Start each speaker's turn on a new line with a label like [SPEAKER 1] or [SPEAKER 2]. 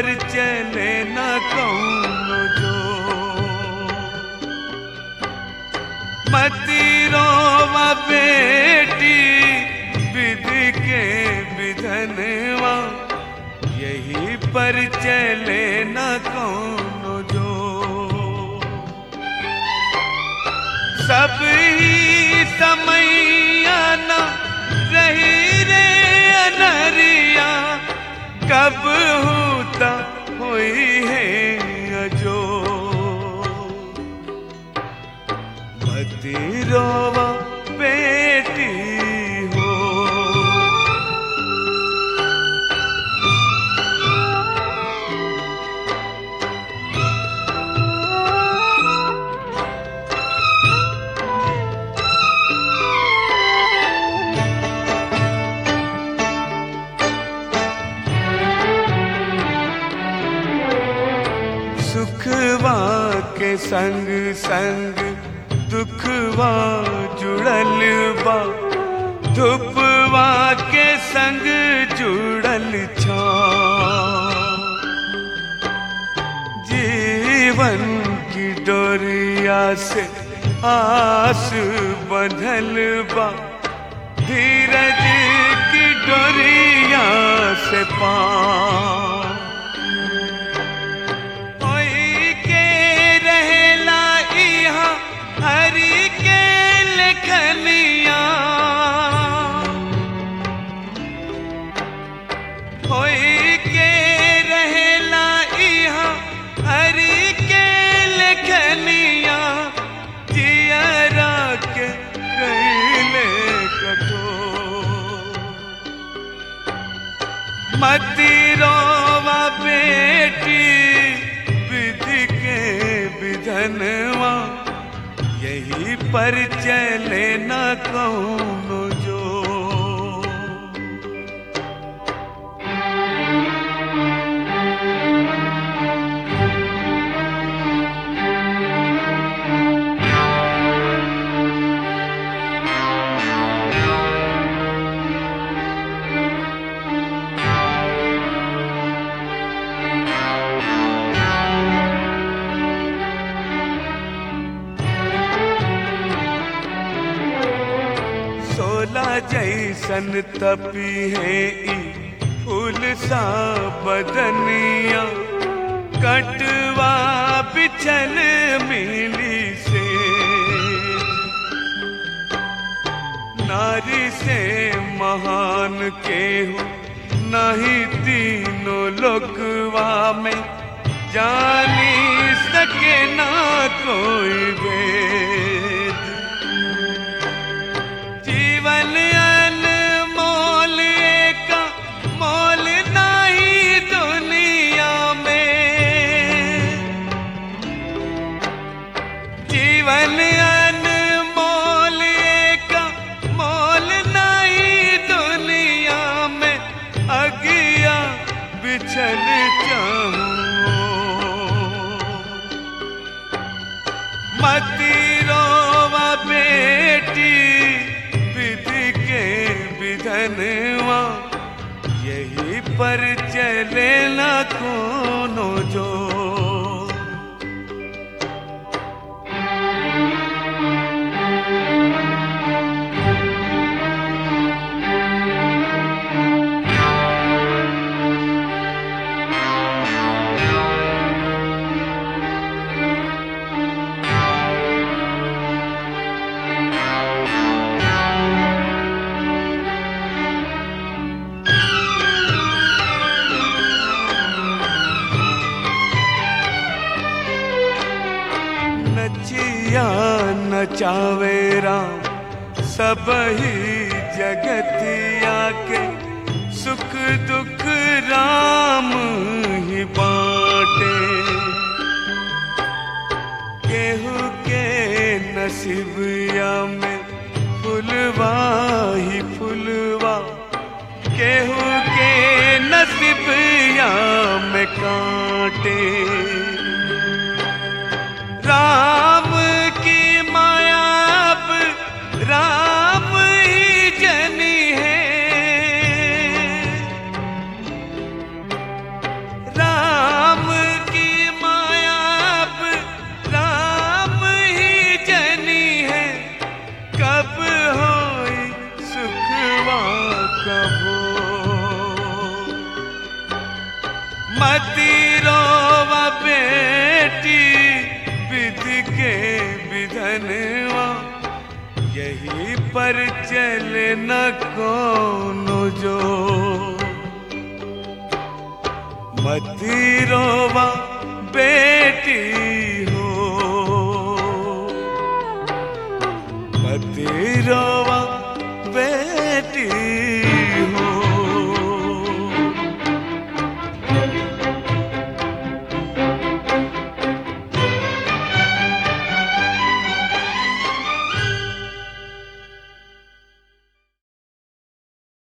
[SPEAKER 1] पर चले न कौनो जो। मती रोवा बेटी विधि के विधनवा, यही पर चले न कौनो जो। सब ही समैया न रही रे अनरिया, कब होता हुई है अजो। मती रोवा बेटी हो। सुखवा के संग संग दुखवा जुड़ल बा, धुपवा के संग जुड़ल छा। जीवन की डोरिया से आस बंधल बा, धीरज की डोरिया से पा। हरि के लेखनिया होई के रहेला इहा, हरि के लेखनिया। जियरा के कैले कठोर, मती रोवा बेटी विधि के विधनवा, यही पर चले न कौनो जो। जैसन तपी है ई फूल सा बदनिया, कटवा बिछल मिली से। नारी से महान केहू नहीं तीनों लोकवा में, जानी सके ना कोई भेद। जीवन अनमोल का मोल नहीं दुनिया में, जीवन अनमोल का मोल नहीं दुनिया में। अगिया बिछल चाहूं मती रोवा बेटी विधि के विधनवा, यही पर चले न कोनो जो। नचिया नचावे राम सब ही जगतिया के, सुख दुख राम ही बाटे। केहू के नसीबिया में फुलवा ही फुलवा, केहू के नसीबिया में कांटे। राम की माया अब राम ही जनी है, राम विधनवा यही पर चले न कोनो जो। मती रोवा बेटी